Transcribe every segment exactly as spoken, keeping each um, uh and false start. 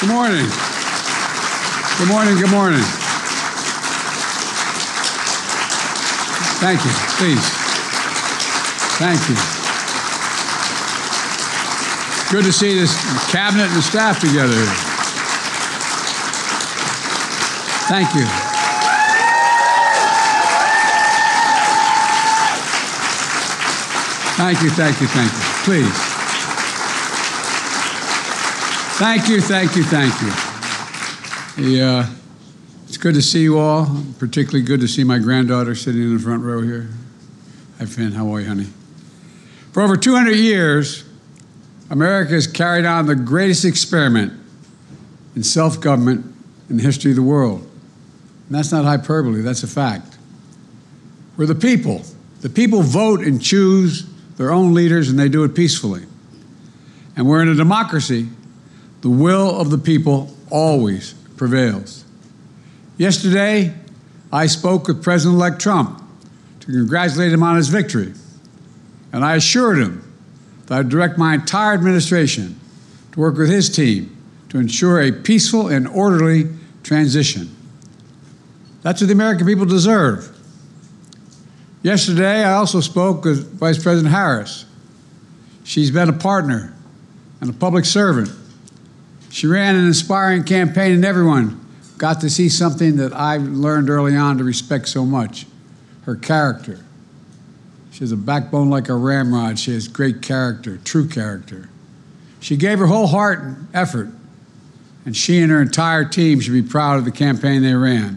Good morning. Good morning, good morning. Thank you, please. Thank you. Good to see this cabinet and the staff together here. Thank you. Thank you, thank you, thank you. Please. Thank you, thank you, thank you. The, uh, it's good to see you all. Particularly good to see my granddaughter sitting in the front row here. Hi, Finn. How are you, honey? For over two hundred years, America has carried on the greatest experiment in self-government in the history of the world. And that's not hyperbole, that's a fact. We're the people. The people vote and choose their own leaders, and they do it peacefully. And we're in a democracy. The will of the people always prevails. Yesterday, I spoke with President-elect Trump to congratulate him on his victory. And I assured him that I'd direct my entire administration to work with his team to ensure a peaceful and orderly transition. That's what the American people deserve. Yesterday, I also spoke with Vice President Harris. She's been a partner and a public servant. She ran an inspiring campaign, and everyone got to see something that I learned early on to respect so much, her character. She has a backbone like a ramrod. She has great character, true character. She gave her whole heart and effort, and she and her entire team should be proud of the campaign they ran.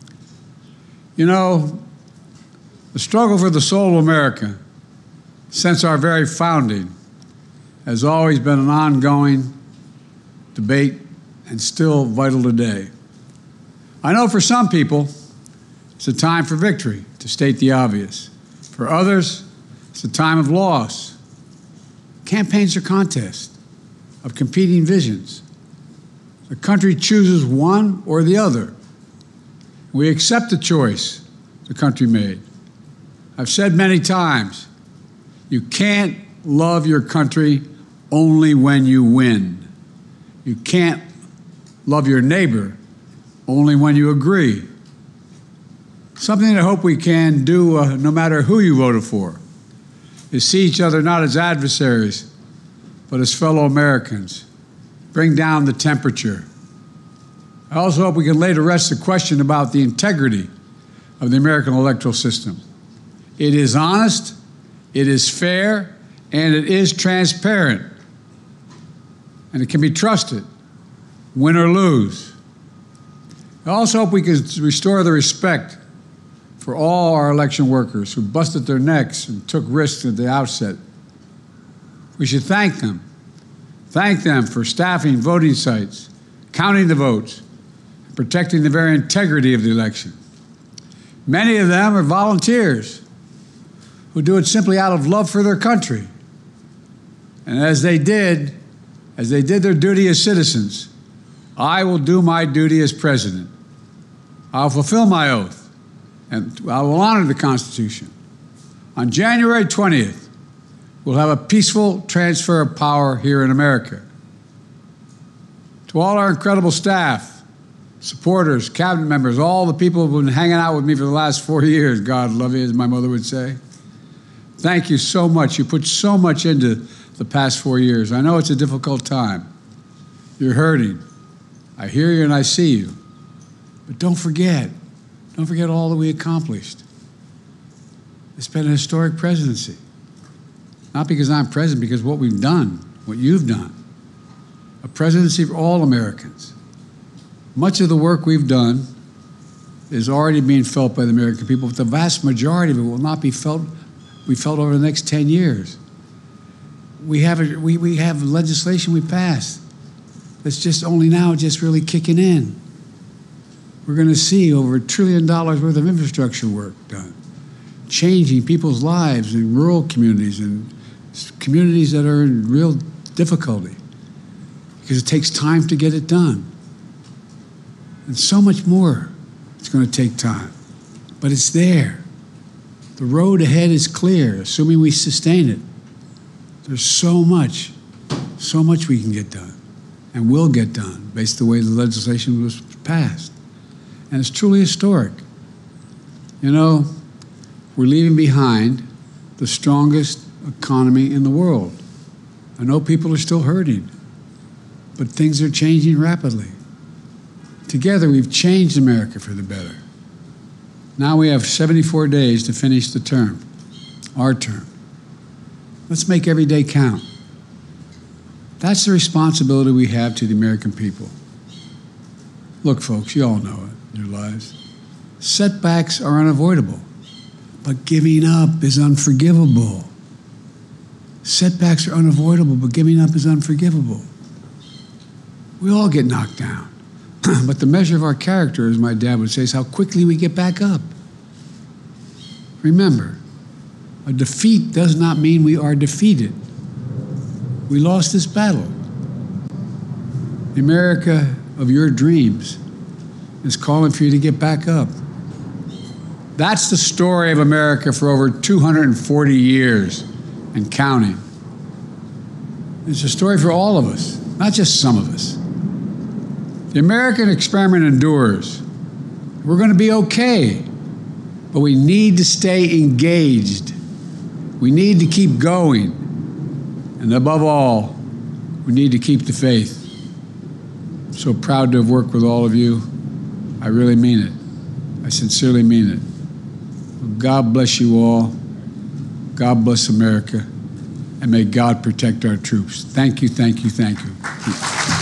You know, the struggle for the soul of America, since our very founding, has always been an ongoing debate and still vital today. I know for some people, it's a time for victory, to state the obvious. For others, it's a time of loss. Campaigns are contests of competing visions. The country chooses one or the other. We accept the choice the country made. I've said many times, you can't love your country only when you win. You can't love your neighbor only when you agree. Something I hope we can do, uh, no matter who you voted for, is see each other not as adversaries, but as fellow Americans. Bring down the temperature. I also hope we can lay to rest the question about the integrity of the American electoral system. It is honest, it is fair, and it is transparent. And it can be trusted, win or lose. I also hope we can restore the respect for all our election workers who busted their necks and took risks at the outset. We should thank them. Thank them for staffing voting sites, counting the votes, and protecting the very integrity of the election. Many of them are volunteers who do it simply out of love for their country. And as they did, as they did their duty as citizens, I will do my duty as president. I'll fulfill my oath, and I will honor the Constitution. On January twentieth, we'll have a peaceful transfer of power here in America. To all our incredible staff, supporters, cabinet members, all the people who've been hanging out with me for the last four years, God love you, as my mother would say, thank you so much. You put so much into the past four years. I know it's a difficult time. You're hurting. I hear you and I see you. But don't forget, don't forget all that we accomplished. It's been a historic presidency. Not because I'm president, because what we've done, what you've done. A presidency for all Americans. Much of the work we've done is already being felt by the American people, but the vast majority of it will not be felt, be felt over the next ten years. We have, a, we, we have legislation we passed that's just only now just really kicking in. We're going to see over a trillion dollars worth of infrastructure work done, changing people's lives in rural communities and communities that are in real difficulty because it takes time to get it done. And so much more it's going to take time, but it's there. The road ahead is clear, assuming we sustain it. There's so much, so much we can get done. and will get done based on the way the legislation was passed. And it's truly historic. You know, we're leaving behind the strongest economy in the world. I know people are still hurting, but things are changing rapidly. Together, we've changed America for the better. Now we have seventy-four days to finish the term, our term. Let's make every day count. That's the responsibility we have to the American people. Look, folks, you all know it in your lives. Setbacks are unavoidable, but giving up is unforgivable. Setbacks are unavoidable, but giving up is unforgivable. We all get knocked down. But the measure of our character, as my dad would say, is how quickly we get back up. Remember, a defeat does not mean we are defeated. We lost this battle. The America of your dreams is calling for you to get back up. That's the story of America for over two hundred forty years and counting. It's a story for all of us, not just some of us. The American experiment endures. We're going to be okay, but we need to stay engaged. We need to keep going. And above all, we need to keep the faith. I'm so proud to have worked with all of you. I really mean it. I sincerely mean it. God bless you all. God bless America. And may God protect our troops. Thank you, thank you, thank you.